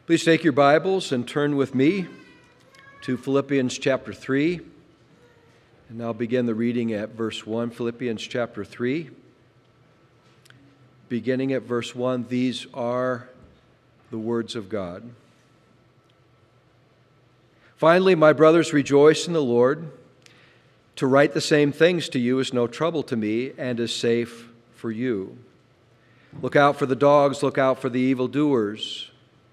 Please take your Bibles and turn with me to Philippians chapter 3. And I'll begin the reading at verse 1, Philippians chapter 3. Beginning at verse 1, these are the words of God. Finally, my brothers, rejoice in the Lord. To write the same things to you is no trouble to me and is safe for you. Look out for the dogs, look out for the evildoers.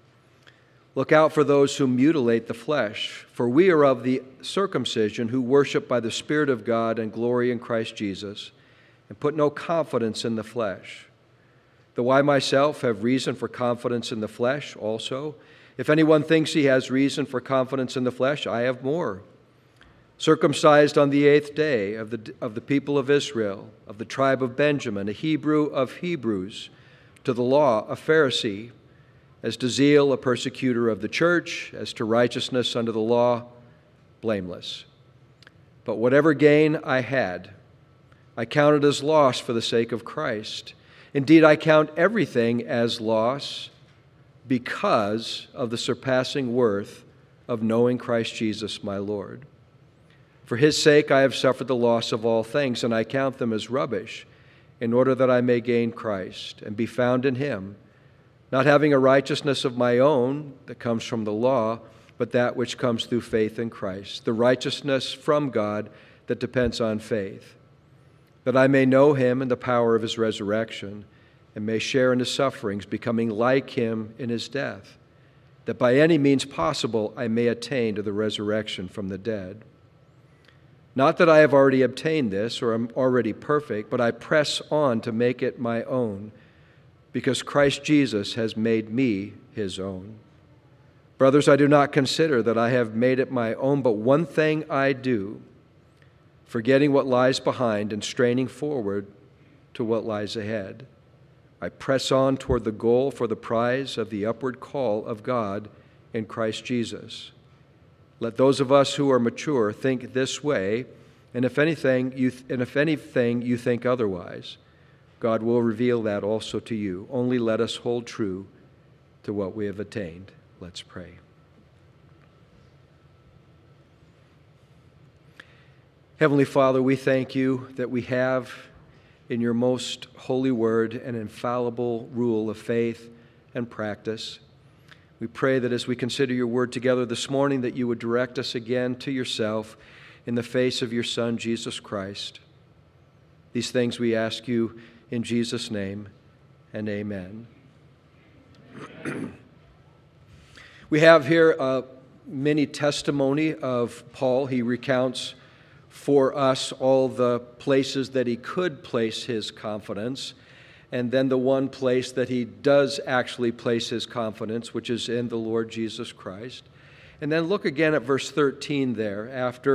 Look out for those who mutilate the flesh, for we are of the circumcision who worship by the Spirit of God and glory in Christ Jesus, and put no confidence in the flesh. Though I myself have reason for confidence in the flesh also, if anyone thinks he has reason for confidence in the flesh, I have more. Circumcised on the 8th day of the people of Israel, of the tribe of Benjamin, a Hebrew of Hebrews, to the law a Pharisee, as to zeal, a persecutor of the church, as to righteousness under the law, blameless. But whatever gain I had, I counted as loss for the sake of Christ. Indeed, I count everything as loss because of the surpassing worth of knowing Christ Jesus my Lord. For his sake I have suffered the loss of all things, and I count them as rubbish, in order that I may gain Christ and be found in him, not having a righteousness of my own that comes from the law, but that which comes through faith in Christ, the righteousness from God that depends on faith, that I may know him and the power of his resurrection, and may share in his sufferings, becoming like him in his death, that by any means possible I may attain to the resurrection from the dead. Not that I have already obtained this or am already perfect, but I press on to make it my own, because Christ Jesus has made me his own. Brothers, I do not consider that I have made it my own, but one thing I do, forgetting what lies behind and straining forward to what lies ahead. I press on toward the goal for the prize of the upward call of God in Christ Jesus. Let those of us who are mature think this way, and if anything you think otherwise, God will reveal that also to you. Only let us hold true to what we have attained. Let's pray. Heavenly Father, we thank you that we have in your most holy word an infallible rule of faith and practice. We pray that as we consider your word together this morning, that you would direct us again to yourself in the face of your Son, Jesus Christ. These things we ask you in Jesus' name, and amen. We have here a mini testimony of Paul. He recounts for us all the places that he could place his confidence, and then the one place that he does actually place his confidence, which is in the Lord Jesus Christ. And then look again at verse 13 there.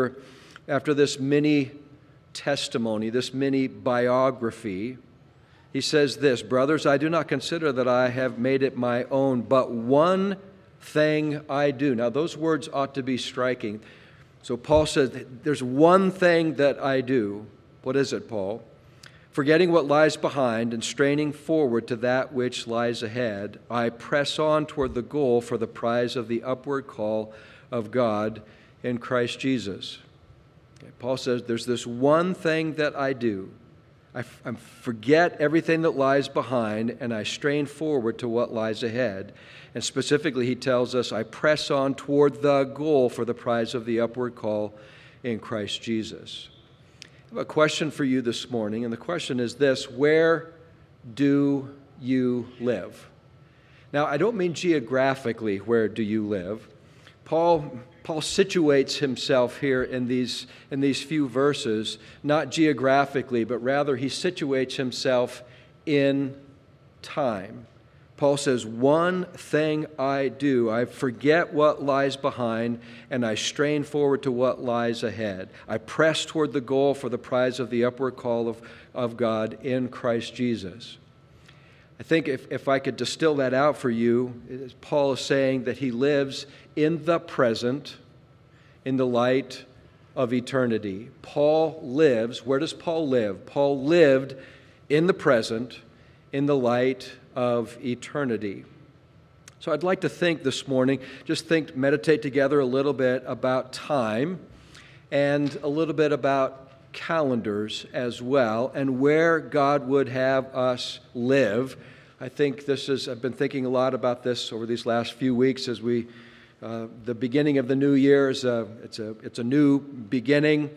After this mini testimony, this mini biography, he says this, brothers, I do not consider that I have made it my own, but one thing I do. Now, those words ought to be striking. So Paul says, there's one thing that I do. What is it, Paul? Forgetting what lies behind and straining forward to that which lies ahead, I press on toward the goal for the prize of the upward call of God in Christ Jesus. Okay, Paul says, there's this one thing that I do. I forget everything that lies behind, and I strain forward to what lies ahead. And specifically, he tells us, I press on toward the goal for the prize of the upward call in Christ Jesus. I have a question for you this morning, and the question is this: where do you live? Now, I don't mean geographically, where do you live? Paul situates himself here in these few verses, not geographically, but rather he situates himself in time. Paul says, one thing I do, I forget what lies behind, and I strain forward to what lies ahead. I press toward the goal for the prize of the upward call of God in Christ Jesus. I think if I could distill that out for you, Paul is saying that he lives in the present in the light of eternity. Paul lives, where does Paul live? Paul lived in the present in the light of eternity. So I'd like to think this morning, meditate together a little bit about time and a little bit about calendars as well and where God would have us live. I've been thinking a lot about this over these last few weeks as the beginning of the new year it's a new beginning.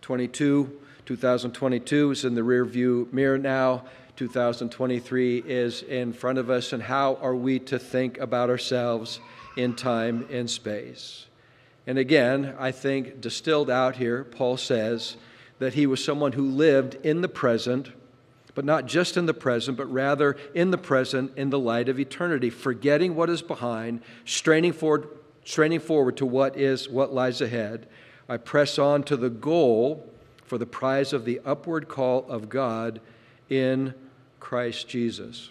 2022 is in the rear view mirror now. 2023 is in front of us, and how are we to think about ourselves in time and space? And again, I think distilled out here, Paul says that he was someone who lived in the present, but not just in the present, but rather in the present in the light of eternity, forgetting what is behind, straining forward to what lies ahead. I press on to the goal for the prize of the upward call of God in Christ Jesus.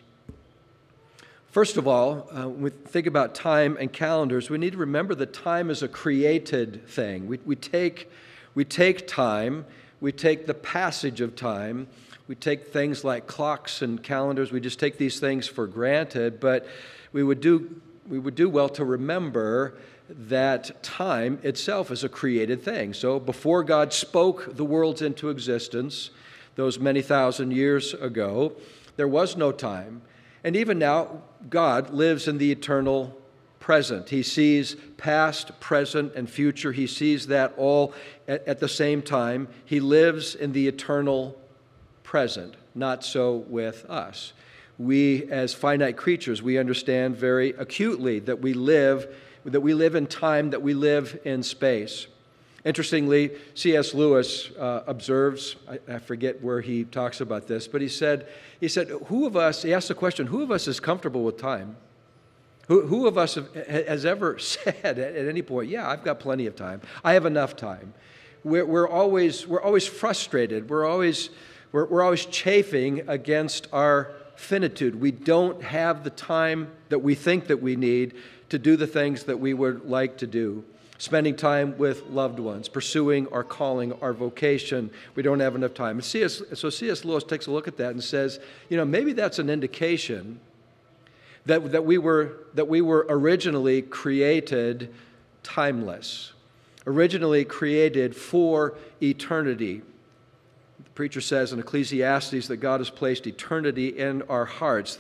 First of all, when we think about time and calendars, we need to remember that time is a created thing. We take time, we take the passage of time, we take things like clocks and calendars, we just take these things for granted, but we would do well to remember that time itself is a created thing. So before God spoke the worlds into existence, those many thousand years ago, there was no time. And even now, God lives in the eternal present. He sees past, present, and future. He sees that all at the same time. He lives in the eternal present. Not so with us. We, as finite creatures, we understand very acutely that we live in time, that we live in space. Interestingly, C.S. Lewis observes, I forget where he talks about this, but he said, he asked the question, who of us is comfortable with time? Who of us has ever said at any point, yeah, I've got plenty of time. I have enough time. We're always frustrated. We're always chafing against our finitude. We don't have the time that we think that we need to do the things that we would like to do. Spending time with loved ones, pursuing our calling, our vocation. We don't have enough time. So C.S. Lewis takes a look at that and says, maybe that's an indication that we were originally created timeless, originally created for eternity. The preacher says in Ecclesiastes that God has placed eternity in our hearts.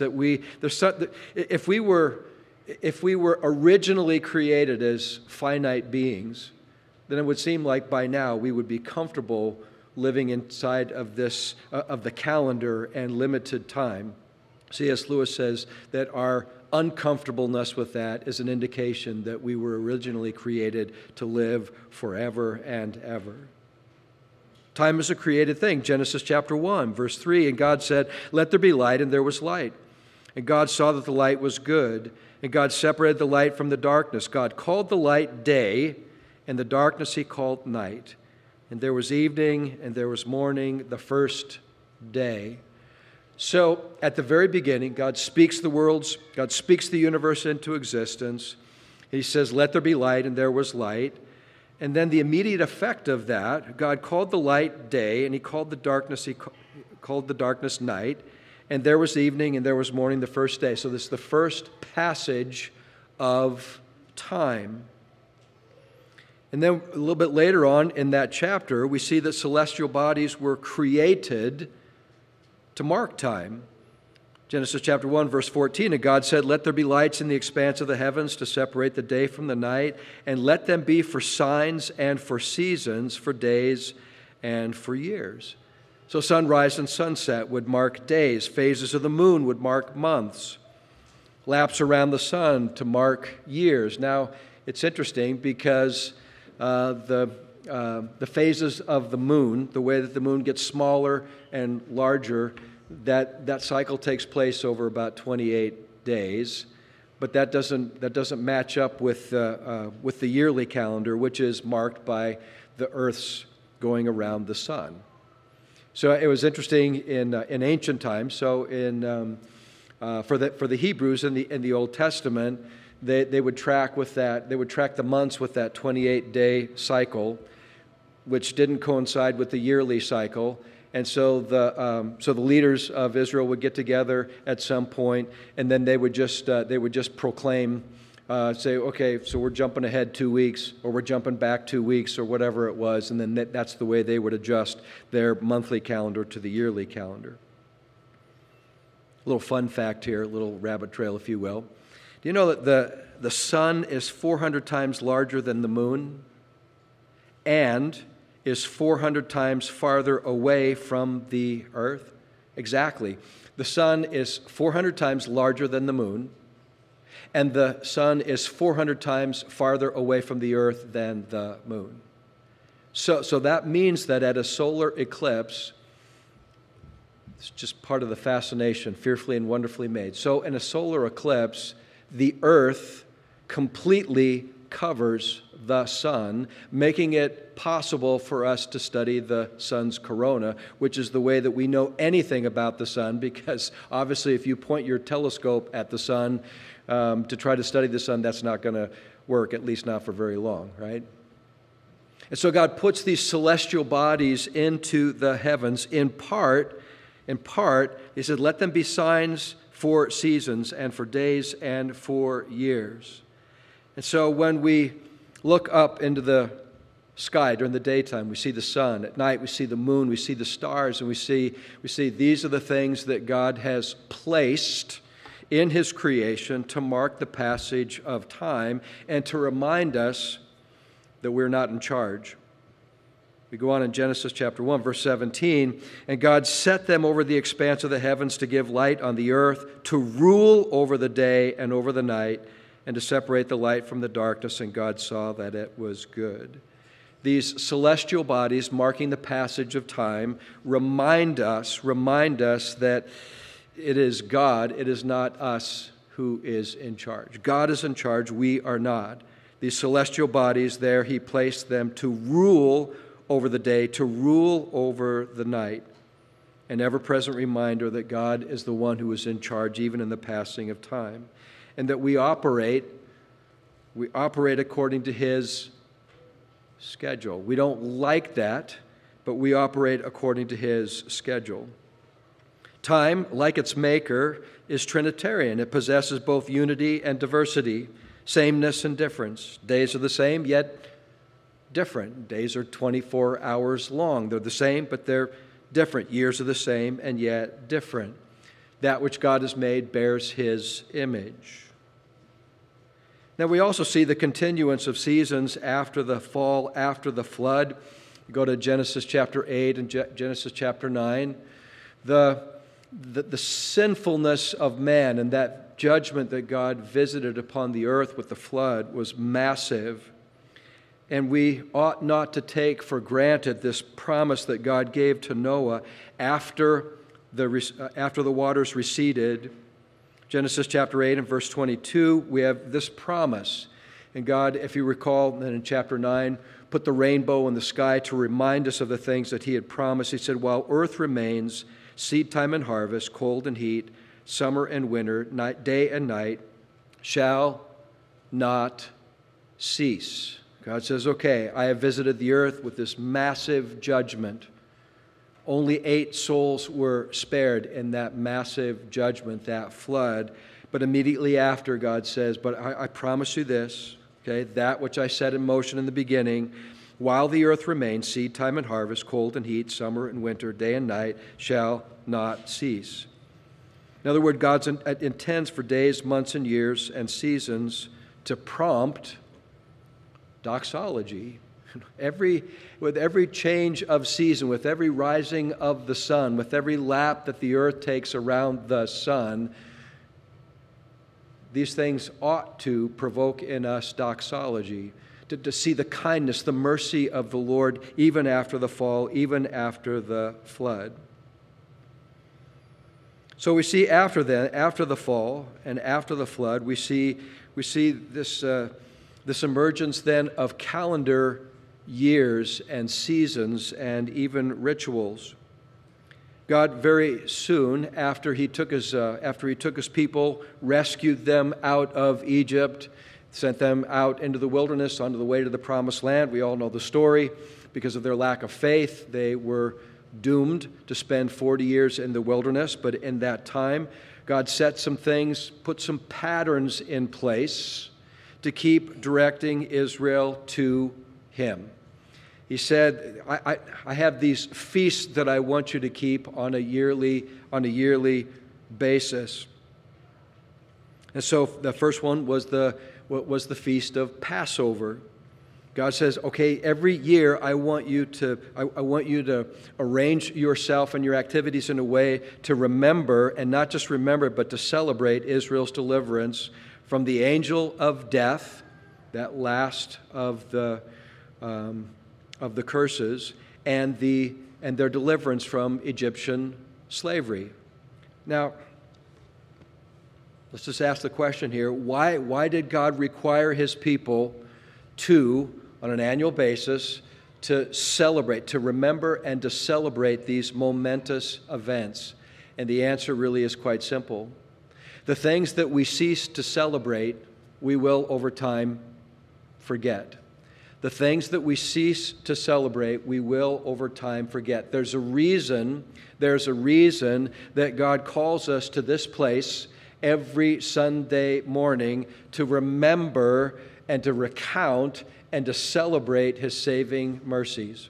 If we were originally created as finite beings, then it would seem like by now we would be comfortable living inside of the calendar and limited time. C.S. Lewis says that our uncomfortableness with that is an indication that we were originally created to live forever and ever. Time is a created thing. Genesis chapter 1, verse 3, and God said, "Let there be light," and there was light. And God saw that the light was good. And God separated the light from the darkness. God called the light day, and the darkness he called night. And there was evening, and there was morning, the first day. So, at the very beginning, God speaks the universe into existence. He says, "Let there be light," and there was light. And then the immediate effect of that, God called the light day, and he called the darkness night. And there was evening, and there was morning, the first day. So this is the first passage of time. And then a little bit later on in that chapter, we see that celestial bodies were created to mark time. Genesis chapter 1, verse 14, and God said, "Let there be lights in the expanse of the heavens to separate the day from the night, and let them be for signs and for seasons, for days and for years." So sunrise and sunset would mark days. Phases of the moon would mark months. Laps around the sun to mark years. Now, it's interesting because the phases of the moon, the way that the moon gets smaller and larger, that cycle takes place over about 28 days. But that doesn't match up with the yearly calendar, which is marked by the Earth's going around the sun. So it was interesting in ancient times. So for the Hebrews in the Old Testament, they would track with that. They would track the months with that 28-day cycle, which didn't coincide with the yearly cycle. And so the leaders of Israel would get together at some point, and then they would just proclaim, say, okay, so we're jumping ahead 2 weeks, or we're jumping back 2 weeks, or whatever it was, and then that's the way they would adjust their monthly calendar to the yearly calendar. A little fun fact here, a little rabbit trail, if you will. Do you know that the sun is 400 times larger than the moon and is 400 times farther away from the earth? Exactly. The sun is 400 times larger than the moon, and the sun is 400 times farther away from the earth than the moon. So that means that at a solar eclipse, it's just part of the fascination, fearfully and wonderfully made. So in a solar eclipse, the earth completely covers the sun, making it possible for us to study the sun's corona, which is the way that we know anything about the sun, because obviously if you point your telescope at the sun to try to study the sun, that's not going to work, at least not for very long, right? And so God puts these celestial bodies into the heavens in part, he said, let them be signs for seasons and for days and for years. And so when we look up into the sky during the daytime, we see the sun. At night, we see the moon, we see the stars, and we see these are the things that God has placed in His creation to mark the passage of time and to remind us that we're not in charge. We go on in Genesis chapter 1, verse 17, and God set them over the expanse of the heavens to give light on the earth, to rule over the day and over the night, and to separate the light from the darkness, and God saw that it was good. These celestial bodies marking the passage of time remind us that it is God, it is not us who is in charge. God is in charge, we are not. These celestial bodies there, He placed them to rule over the day, to rule over the night. An ever-present reminder that God is the one who is in charge even in the passing of time. And that we operate according to His schedule. We don't like that, but we operate according to His schedule. Time, like its maker, is Trinitarian. It possesses both unity and diversity, sameness and difference. Days are the same, yet different. Days are 24 hours long. They're the same, but they're different. Years are the same, and yet different. That which God has made bears His image. Now we also see the continuance of seasons after the fall, after the flood. You go to Genesis chapter 8 and Genesis chapter 9. The sinfulness of man and that judgment that God visited upon the earth with the flood was massive. And we ought not to take for granted this promise that God gave to Noah after the waters receded. Genesis chapter 8 and verse 22, we have this promise. And God, if you recall, then in chapter 9, put the rainbow in the sky to remind us of the things that He had promised. He said, while earth remains, seed time and harvest, cold and heat, summer and winter, night, day and night, shall not cease. God says, okay, I have visited the earth with this massive judgment. Only 8 souls were spared in that massive judgment, that flood. But immediately after, God says, but I promise you this, okay, that which I set in motion in the beginning, while the earth remains, seed time and harvest, cold and heat, summer and winter, day and night, shall not cease. In other words, God intends for days, months, and years and seasons to prompt doxology. With every change of season, with every rising of the sun, with every lap that the earth takes around the sun, these things ought to provoke in us doxology, to see the kindness, the mercy of the Lord even after the fall, even after the flood. So we see after the fall and after the flood, we see this emergence then of calendar years and seasons and even rituals. God very soon, after he took his people, rescued them out of Egypt, sent them out into the wilderness, onto the way to the promised land. We all know the story. Because of their lack of faith, they were doomed to spend 40 years in the wilderness, but in that time, God set some things, put some patterns in place to keep directing Israel to Him. He said, I have these feasts that I want you to keep on a yearly basis. And so the first one was the feast of Passover. God says, okay, every year I want you to arrange yourself and your activities in a way to remember, and not just remember, but to celebrate Israel's deliverance from the angel of death, that last of the curses, and their deliverance from Egyptian slavery. Now, let's just ask the question here, why did God require His people to, on an annual basis, to celebrate, to remember and to celebrate these momentous events? And the answer really is quite simple. The things that we cease to celebrate, we will over time forget. The things that we cease to celebrate, we will over time forget. There's a reason that God calls us to this place every Sunday morning to remember and to recount and to celebrate His saving mercies.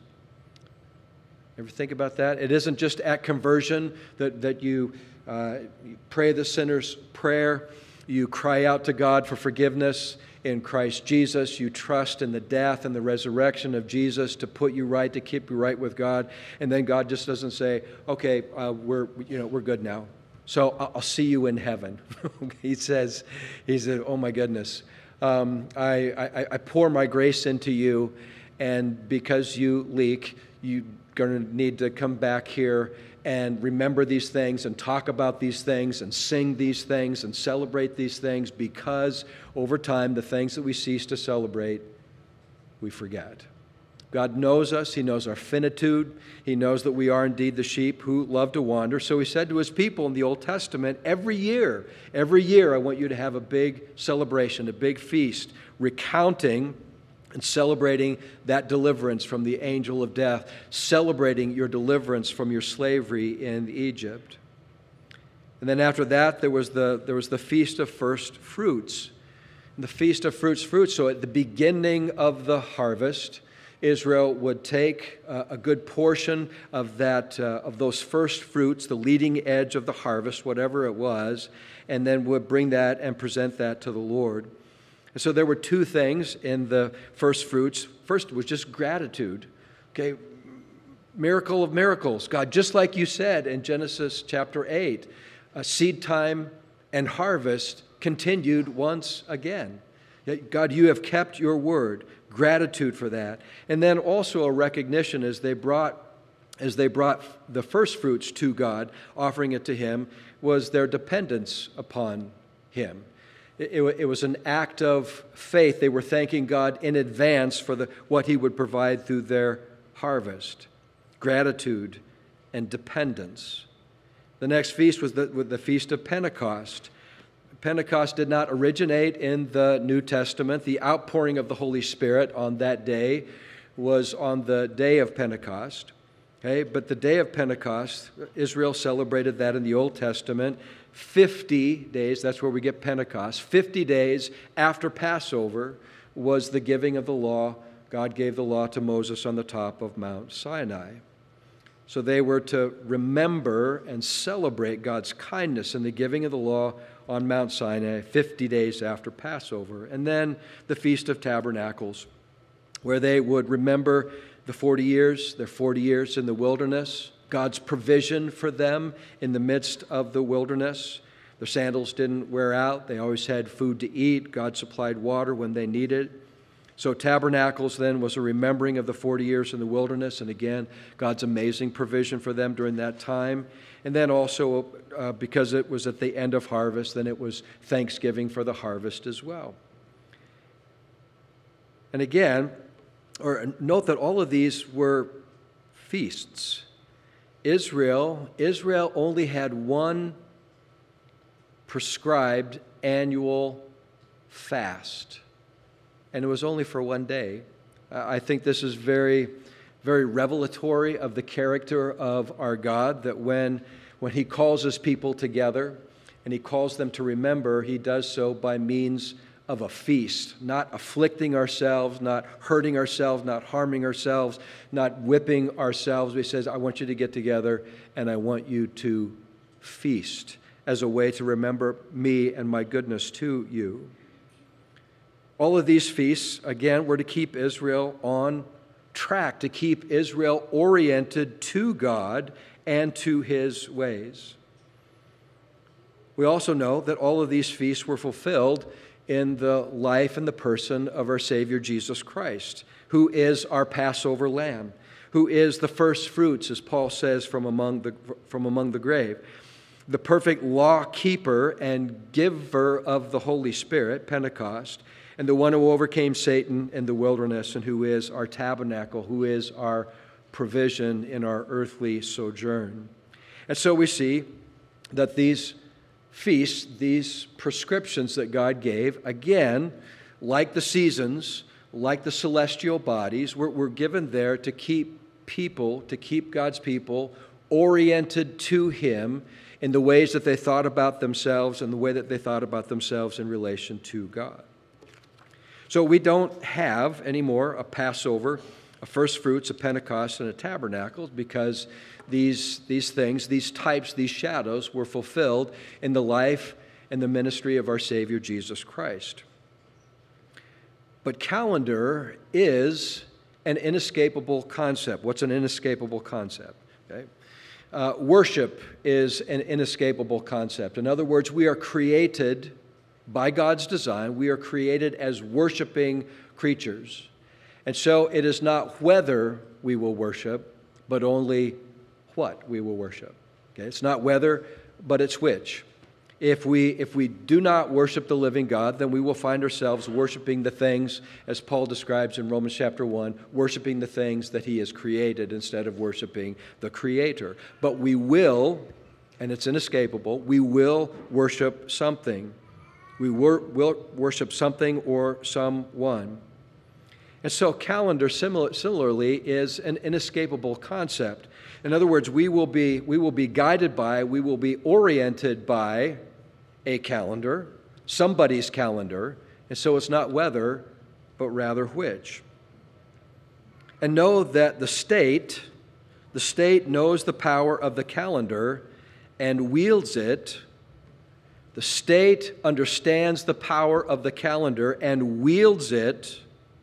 Ever think about that? It isn't just at conversion that you pray the sinner's prayer, you cry out to God for forgiveness in Christ Jesus, you trust in the death and the resurrection of Jesus to put you right, to keep you right with God, and then God just doesn't say, okay, we're good now, so I'll see you in heaven. He said, oh my goodness, I pour my grace into you, and because you leak, you're going to need to come back here and remember these things and talk about these things and sing these things and celebrate these things, because over time, the things that we cease to celebrate, we forget. God knows us. He knows our finitude. He knows that we are indeed the sheep who love to wander. So He said to His people in the Old Testament, every year, I want you to have a big celebration, a big feast, recounting and celebrating that deliverance from the angel of death, celebrating your deliverance from your slavery in Egypt. And then after that, there was the Feast of First Fruits. And the Feast of Fruits. So at the beginning of the harvest, Israel would take a good portion of those first fruits, the leading edge of the harvest, whatever it was, and then would bring that and present that to the Lord. And so there were two things in the first fruits. First was just gratitude. Okay, miracle of miracles. God, just like you said in Genesis chapter 8, seed time and harvest continued once again. God, you have kept your word. Gratitude for that. And then also a recognition as they brought the first fruits to God, offering it to Him, was their dependence upon Him. It was an act of faith. They were thanking God in advance for what He would provide through their harvest. Gratitude and dependence. The next feast was the Feast of Pentecost. Pentecost did not originate in the New Testament. The outpouring of the Holy Spirit on that day was on the day of Pentecost. Okay, but the day of Pentecost, Israel celebrated that in the Old Testament. 50 days, that's where we get Pentecost. 50 days after Passover was the giving of the law. God gave the law to Moses on the top of Mount Sinai. So they were to remember and celebrate God's kindness in the giving of the law on Mount Sinai 50 days after Passover. And then the Feast of Tabernacles, where they would remember their 40 years in the wilderness, God's provision for them in the midst of the wilderness. Their sandals didn't wear out. They always had food to eat. God supplied water when they needed. So Tabernacles then was a remembering of the 40 years in the wilderness, and again, God's amazing provision for them during that time. And then also, because it was at the end of harvest, then it was Thanksgiving for the harvest as well. And again, note that all of these were feasts. Israel only had one prescribed annual fast, and it was only for one day. I think this is very, very revelatory of the character of our God, that when he calls his people together and he calls them to remember, he does so by means of a feast, not afflicting ourselves, not hurting ourselves, not harming ourselves, not whipping ourselves. He says, I want you to get together and I want you to feast as a way to remember me and my goodness to you. All of these feasts, again, were to keep Israel on track, to keep Israel oriented to God and to his ways. We also know that all of these feasts were fulfilled in the life and the person of our Savior Jesus Christ, who is our Passover lamb, who is the first fruits, as Paul says, from among the grave, the perfect law keeper and giver of the Holy Spirit, Pentecost, and the one who overcame Satan in the wilderness and who is our tabernacle, who is our provision in our earthly sojourn. And so we see that these feasts, these prescriptions that God gave, again, like the seasons, like the celestial bodies, were given there to keep God's people oriented to him in the ways that they thought about themselves and the way that they thought about themselves in relation to God. So we don't have anymore a Passover, a first fruits, a Pentecost, and a tabernacle, because these things, these types, these shadows were fulfilled in the life and the ministry of our Savior Jesus Christ. But calendar is an inescapable concept. What's an inescapable concept? Okay. Worship is an inescapable concept. In other words, we are created by God's design. We are created as worshiping creatures. And so it is not whether we will worship, but only what we will worship. Okay? It's not whether, but it's which. If we do not worship the living God, then we will find ourselves worshiping the things, as Paul describes in Romans chapter 1, worshiping the things that he has created instead of worshiping the Creator. But we will, and it's inescapable, we will worship something. We will worship something or someone. And so calendar similarly is an inescapable concept. In other words, we will be guided by, we will be oriented by a calendar, somebody's calendar, and so it's not whether, but rather which. And know that the state knows the power of the calendar and wields it. The state understands the power of the calendar and wields it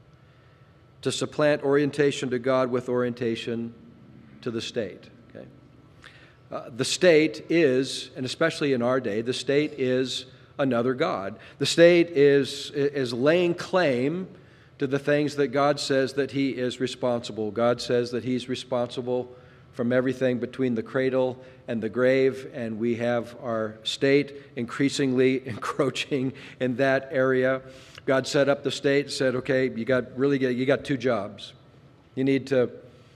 to supplant orientation to God with orientation to the state. Okay? The state is, and especially in our day, the state is another god. The state is laying claim to the things that God says that he is responsible. God says that he's responsible from everything between the cradle and the grave, and we have our state increasingly encroaching in that area. God set up the state, said, okay, you got two jobs. You need to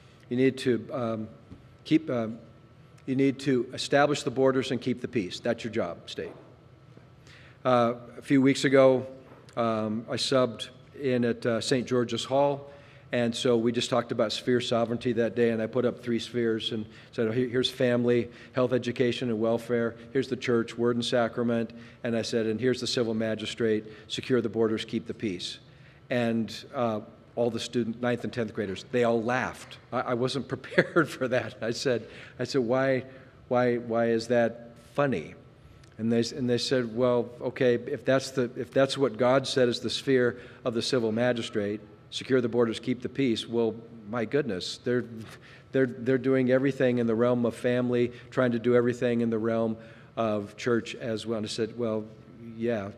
establish the borders and keep the peace. That's your job, state. A few weeks ago, I subbed in at St. George's Hall, and so we just talked about sphere sovereignty that day, and I put up 3 spheres and said, here's family, health, education, and welfare. Here's the church, word and sacrament. And I said, and here's the civil magistrate, secure the borders, keep the peace. And all the students, 9th and 10th graders, they all laughed. I wasn't prepared for that. I said, why is that funny? And they said, well, okay, if that's what God said is the sphere of the civil magistrate, secure the borders, keep the peace. Well, my goodness, they're doing everything in the realm of family, trying to do everything in the realm of church as well. And I said, well, yeah,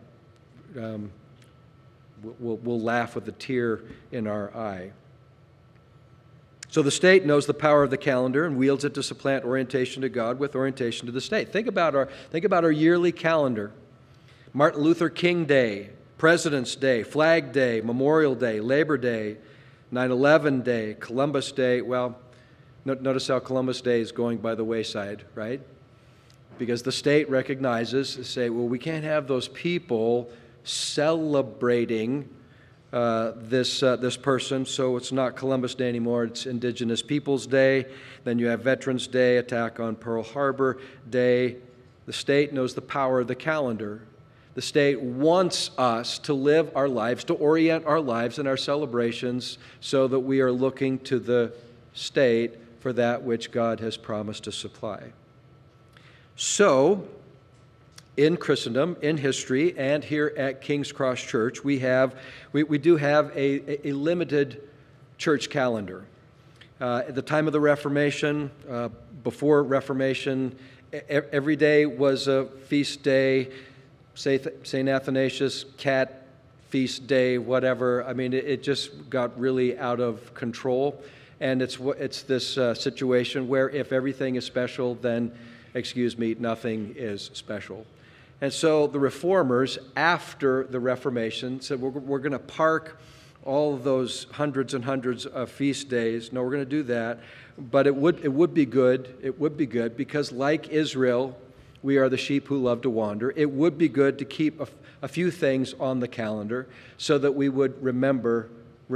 we'll laugh with a tear in our eye. So the state knows the power of the calendar and wields it to supplant orientation to God with orientation to the state. Think about our yearly calendar. Martin Luther King Day, President's Day, Flag Day, Memorial Day, Labor Day, 9/11 Day, Columbus Day. Well, notice how Columbus Day is going by the wayside, right? Because the state recognizes, say, well, we can't have those people celebrating this person. So it's not Columbus Day anymore. It's Indigenous Peoples Day. Then you have Veterans Day, Attack on Pearl Harbor Day. The state knows the power of the calendar. The state wants us to live our lives, to orient our lives and our celebrations so that we are looking to the state for that which God has promised to supply. So, in Christendom, in history, and here at King's Cross Church, we do have a limited church calendar. At the time of the Reformation, before Reformation, every day was a feast day. St. Athanasius, cat feast day, whatever. I mean, it just got really out of control. And it's this situation where if everything is special, then, nothing is special. And so the Reformers, after the Reformation, said, we're going to park all of those hundreds and hundreds of feast days. No, we're going to do that. But it would be good. It would be good because, like Israel, we are the sheep who love to wander. It would be good to keep a few things on the calendar so that we would remember,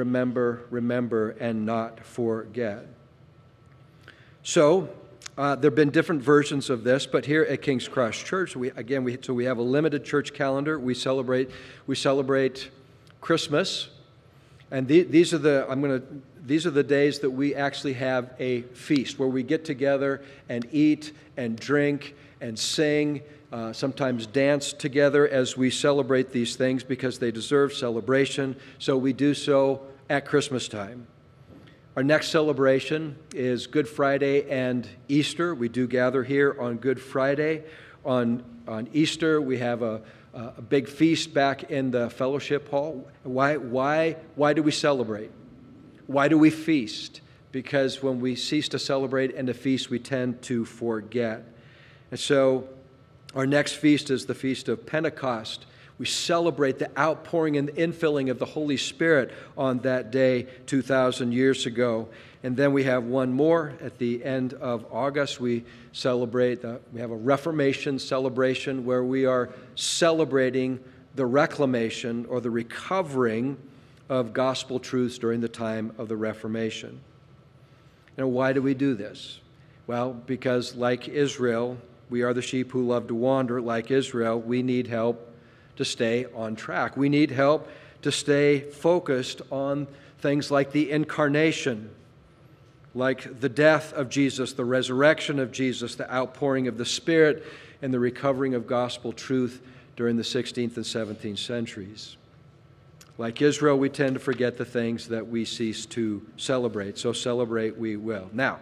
and not forget. So, there have been different versions of this, but here at King's Cross Church, we have a limited church calendar. We celebrate Christmas, and these are the days that we actually have a feast where we get together and eat and drink and sing, sometimes dance together as we celebrate these things because they deserve celebration. So we do so at Christmas time. Our next celebration is Good Friday and Easter. We do gather here on Good Friday. On Easter, we have a big feast back in the fellowship hall. Why do we celebrate? Why do we feast? Because when we cease to celebrate and to feast, we tend to forget. And so our next feast is the Feast of Pentecost. We celebrate the outpouring and the infilling of the Holy Spirit on that day 2,000 years ago. And then we have one more at the end of August. We have a Reformation celebration where we are celebrating the reclamation or the recovering of gospel truths during the time of the Reformation. And why do we do this? Well, because like Israel, we are the sheep who love to wander. Like Israel, we need help to stay on track. We need help to stay focused on things like the incarnation, like the death of Jesus, the resurrection of Jesus, the outpouring of the Spirit, and the recovering of gospel truth during the 16th and 17th centuries. Like Israel, we tend to forget the things that we cease to celebrate. So celebrate we will. Now,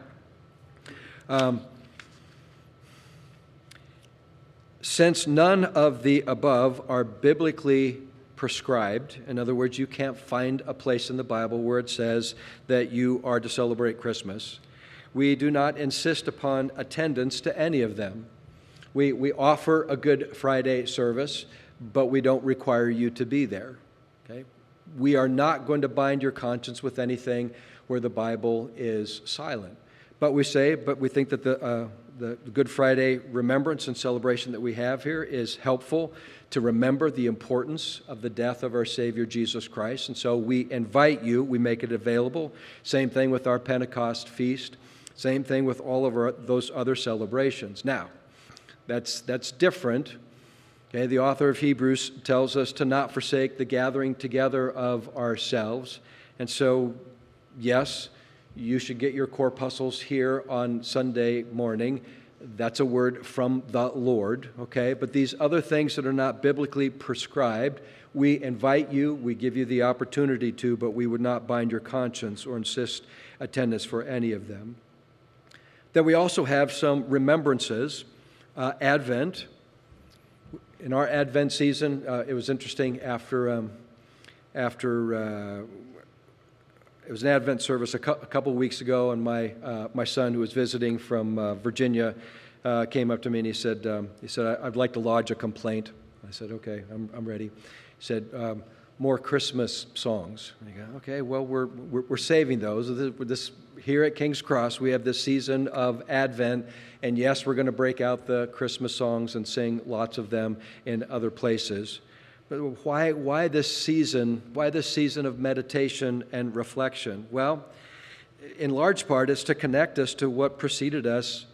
since none of the above are biblically prescribed, in other words, you can't find a place in the Bible where it says that you are to celebrate Christmas, we do not insist upon attendance to any of them. We offer a Good Friday service, but we don't require you to be there. Okay? We are not going to bind your conscience with anything where the Bible is silent. But we think that the Good Friday remembrance and celebration that we have here is helpful to remember the importance of the death of our Savior Jesus Christ. And so we invite you, we make it available. Same thing with our Pentecost feast. Same thing with all of those other celebrations. Now, that's different. Okay, the author of Hebrews tells us to not forsake the gathering together of ourselves. And so, yes, you should get your corpuscles here on Sunday morning. That's a word from the Lord, okay? But these other things that are not biblically prescribed, we invite you, we give you the opportunity to, but we would not bind your conscience or insist attendance for any of them. Then we also have some remembrances. Advent. In our Advent season, it was interesting after it was an Advent service a couple weeks ago, and my son, who was visiting from Virginia, came up to me and he said, "I'd like to lodge a complaint." I said, "Okay, I'm ready." He said, "More Christmas songs." And I go, "Okay, well, we're saving those. Here at King's Cross, we have this season of Advent, and yes, we're going to break out the Christmas songs and sing lots of them in other places. Why this season? Why this season of meditation and reflection? Well, in large part, it's to connect us to what preceded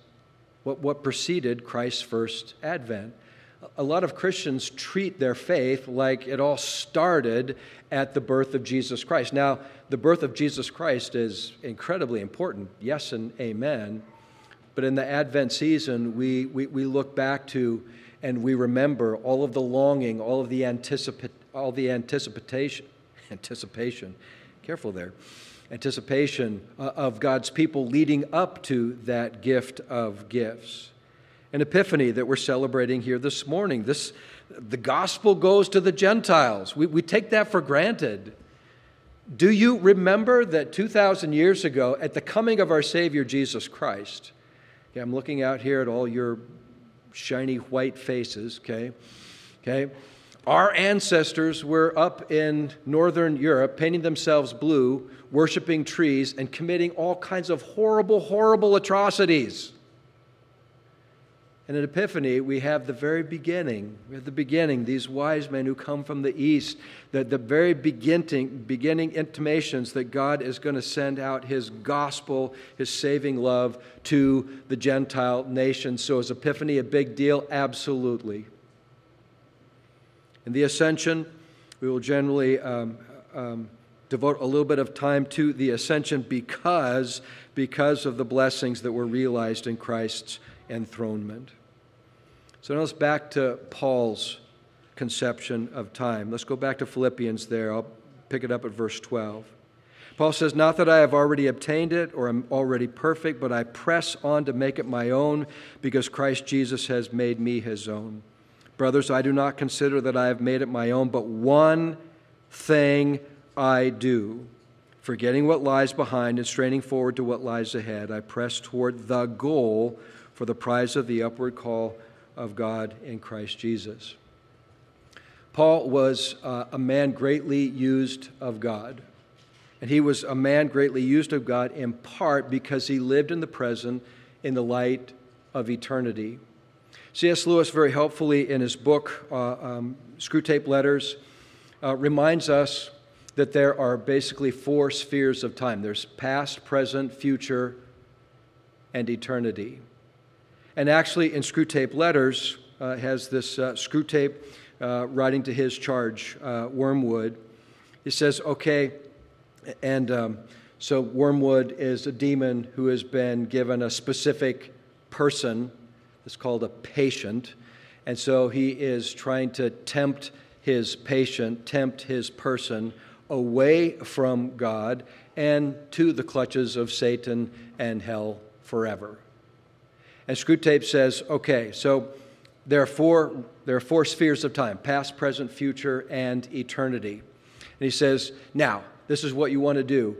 Christ's first advent. A lot of Christians treat their faith like it all started at the birth of Jesus Christ. Now, the birth of Jesus Christ is incredibly important, yes and amen. But in the Advent season, we look back to and we remember all of the longing, all the anticipation, careful there, anticipation of God's people leading up to that gift of gifts. An epiphany that we're celebrating here this morning. The gospel goes to the Gentiles. We take that for granted. Do you remember that 2,000 years ago, at the coming of our Savior Jesus Christ, okay, I'm looking out here at all your shiny white faces, okay? Our ancestors were up in northern Europe painting themselves blue, worshiping trees, and committing all kinds of horrible, horrible atrocities. And at Epiphany, we have the very beginning. We have the beginning, these wise men who come from the east, the very beginning intimations that God is going to send out His gospel, His saving love to the Gentile nations. So is Epiphany a big deal? Absolutely. In the Ascension, we will generally devote a little bit of time to the Ascension because of the blessings that were realized in Christ's enthronement. So now let's back to Paul's conception of time. Let's go back to Philippians there. I'll pick it up at verse 12. Paul says, "Not that I have already obtained it or am already perfect, but I press on to make it my own because Christ Jesus has made me His own. Brothers, I do not consider that I have made it my own, but one thing I do, forgetting what lies behind and straining forward to what lies ahead, I press toward the goal for the prize of the upward call of God in Christ Jesus." Paul was a man greatly used of God. And he was a man greatly used of God in part because he lived in the present in the light of eternity. C.S. Lewis, very helpfully in his book, Screwtape Letters, reminds us that there are basically four spheres of time. There's past, present, future, and eternity. And actually, in Screwtape Letters, has this Screwtape writing to his charge, Wormwood. He says, okay, and so Wormwood is a demon who has been given a specific person. It's called a patient. And so he is trying to tempt his patient, tempt his person away from God and to the clutches of Satan and hell forever. And Screwtape says, okay, so there are four spheres of time, past, present, future, and eternity. And he says, now, this is what you want to do.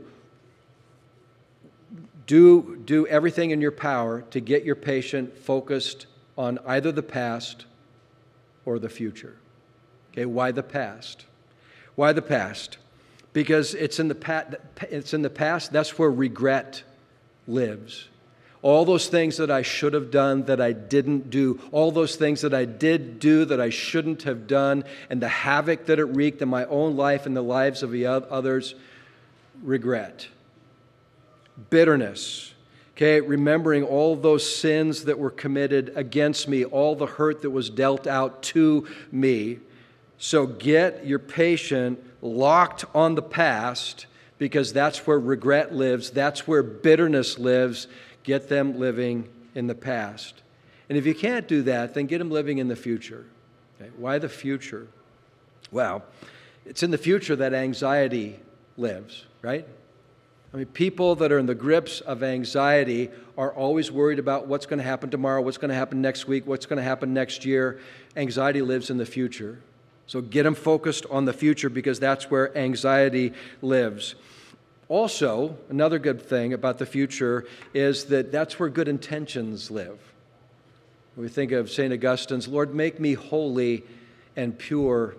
Do everything in your power to get your patient focused on either the past or the future. Okay, why the past? Why the past? Because it's in the past, that's where regret lives. All those things that I should have done that I didn't do, all those things that I did do that I shouldn't have done, and the havoc that it wreaked in my own life and the lives of the others, regret. Bitterness. Okay, remembering all those sins that were committed against me, all the hurt that was dealt out to me. So get your patient locked on the past because that's where regret lives, that's where bitterness lives. Get them living in the past. And if you can't do that, then get them living in the future. Okay? Why the future? Well, it's in the future that anxiety lives, right? I mean, people that are in the grips of anxiety are always worried about what's going to happen tomorrow, what's going to happen next week, what's going to happen next year. Anxiety lives in the future. So get them focused on the future because that's where anxiety lives. Also, another good thing about the future is that that's where good intentions live. We think of St. Augustine's, Lord, make me holy and pure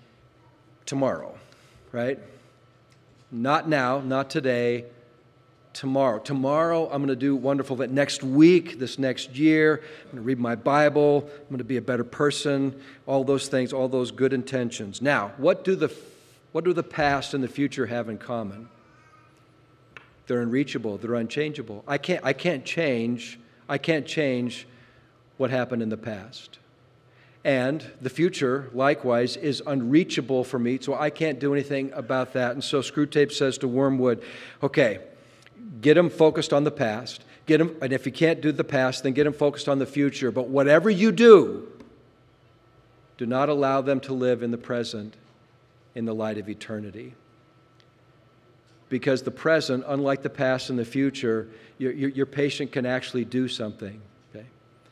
tomorrow, right? Not now, not today, tomorrow. Tomorrow, I'm going to do wonderful things. Next week, this next year, I'm going to read my Bible. I'm going to be a better person. All those things, all those good intentions. Now, what do the past and the future have in common? They're unreachable. They're unchangeable. I can't change what happened in the past. And the future, likewise, is unreachable for me, so I can't do anything about that. And so Screwtape says to Wormwood, okay, get them focused on the past. And if you can't do the past, then get them focused on the future. But whatever you do not allow them to live in the present in the light of eternity. Because the present, unlike the past and the future, your patient can actually do something. Okay?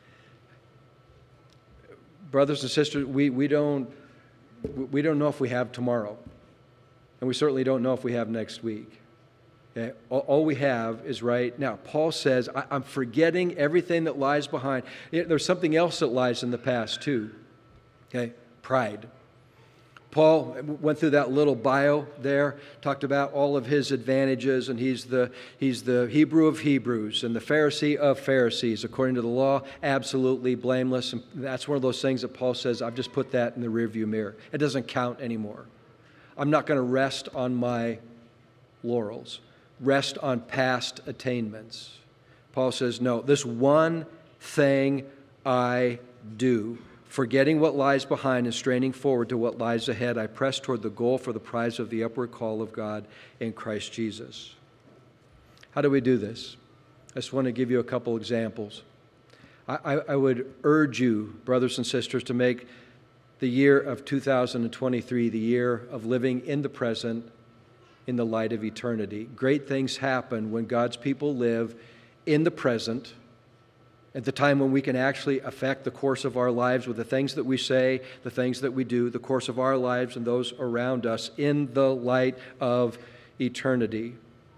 Brothers and sisters, we don't know if we have tomorrow. And we certainly don't know if we have next week. Okay? All we have is right now. Paul says, I'm forgetting everything that lies behind. There's something else that lies in the past too. Okay? Pride. Paul went through that little bio there, talked about all of his advantages, and he's the Hebrew of Hebrews and the Pharisee of Pharisees, according to the law, absolutely blameless. And that's one of those things that Paul says, I've just put that in the rearview mirror. It doesn't count anymore. I'm not going to rest on my laurels, rest on past attainments. Paul says, no, this one thing I do. Forgetting what lies behind and straining forward to what lies ahead, I press toward the goal for the prize of the upward call of God in Christ Jesus. How do we do this? I just want to give you a couple examples. I would urge you, brothers and sisters, to make the year of 2023 the year of living in the present in the light of eternity. Great things happen when God's people live in the present, at the time when we can actually affect the course of our lives with the things that we say, the things that we do, the course of our lives and those around us in the light of eternity.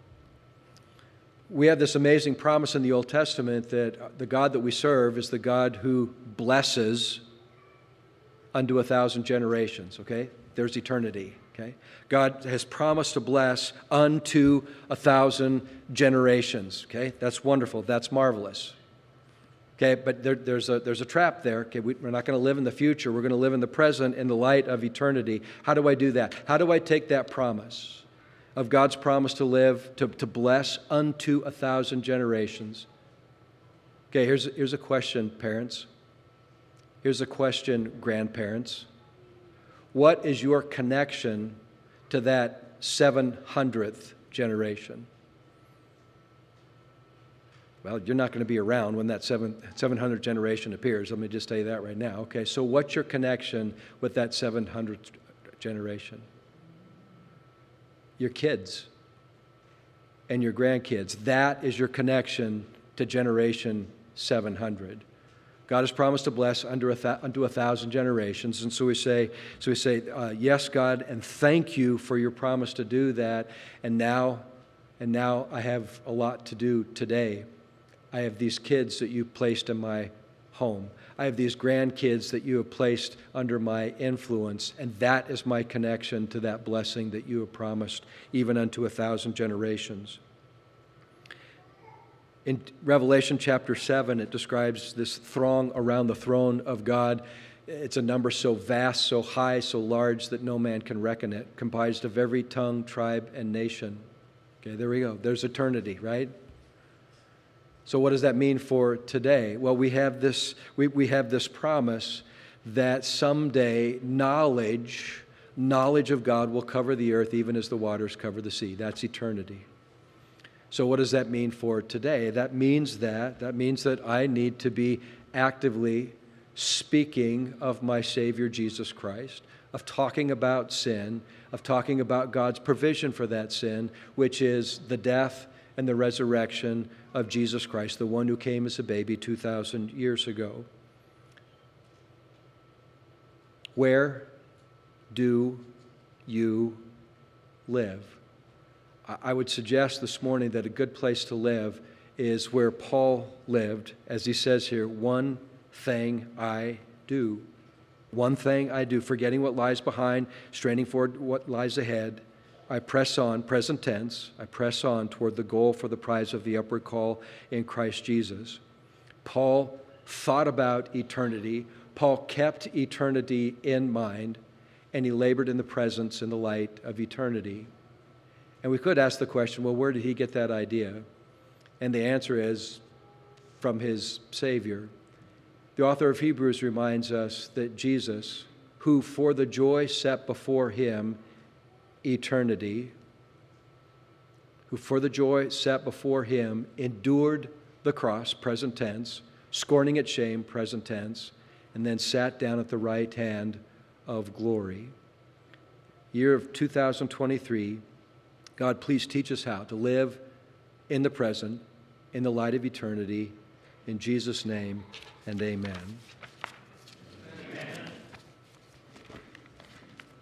We have this amazing promise in the Old Testament that the God that we serve is the God who blesses unto 1,000 generations, okay? There's eternity, okay? God has promised to bless unto 1,000 generations, okay? That's wonderful. That's marvelous. Okay, but there's a trap there. Okay, we're not going to live in the future. We're going to live in the present in the light of eternity. How do I do that? How do I take that promise of God's promise to live, to bless unto 1,000 generations? Okay, here's a question, parents. Here's a question, grandparents. What is your connection to that 700th generation? Well, you're not going to be around when that 700th generation appears. Let me just tell you that right now. Okay, so what's your connection with that 700th generation? Your kids and your grandkids. That is your connection to generation 700. God has promised to bless unto 1,000 generations, and so we say, yes, God, and thank you for your promise to do that. And now I have a lot to do today. I have these kids that you placed in my home. I have these grandkids that you have placed under my influence, and that is my connection to that blessing that you have promised, even unto 1,000 generations. In Revelation chapter 7, it describes this throng around the throne of God. It's a number so vast, so high, so large that no man can reckon it, comprised of every tongue, tribe, and nation. Okay, there we go. There's eternity, right? So what does that mean for today? Well, we have this promise that someday knowledge of God will cover the earth even as the waters cover the sea. That's eternity. So what does that mean for today? That means that I need to be actively speaking of my Savior Jesus Christ, of talking about sin, of talking about God's provision for that sin, which is the death and the resurrection of Jesus Christ, the one who came as a baby 2,000 years ago. Where do you live? I would suggest this morning that a good place to live is where Paul lived, as he says here, one thing I do. One thing I do, forgetting what lies behind, straining forward what lies ahead. I press on, present tense, I press on toward the goal for the prize of the upward call in Christ Jesus. Paul thought about eternity. Paul kept eternity in mind, and he labored in the presence and the light of eternity. And we could ask the question, well, where did he get that idea? And the answer is from his Savior. The author of Hebrews reminds us that Jesus, who for the joy set before him eternity, who for the joy set before him endured the cross, present tense, scorning its shame, present tense, and then sat down at the right hand of glory. Year of 2023, God, please teach us how to live in the present, in the light of eternity. In Jesus' name, and amen.